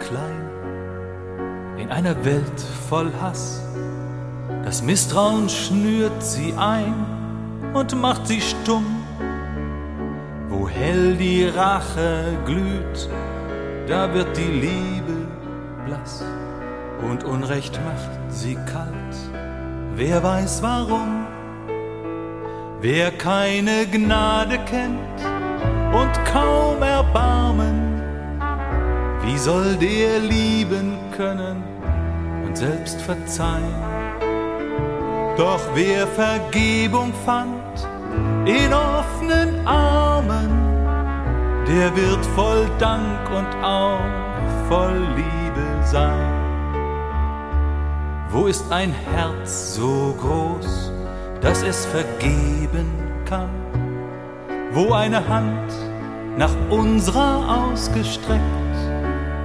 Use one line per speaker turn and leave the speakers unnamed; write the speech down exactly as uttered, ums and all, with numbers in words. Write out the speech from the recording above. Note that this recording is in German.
klein, in einer Welt voll Hass. Das Misstrauen schnürt sie ein und macht sie stumm. Wo hell die Rache glüht, da wird die Liebe blass und Unrecht macht sie kalt. Wer weiß warum? Wer keine Gnade kennt und kaum Erbarmen, wie soll der lieben können und selbst verzeihen? Doch wer Vergebung fand in offenen Armen, der wird voll Dank und auch voll Liebe sein. Wo ist ein Herz so groß, dass es vergeben kann? Wo eine Hand nach unserer ausgestreckt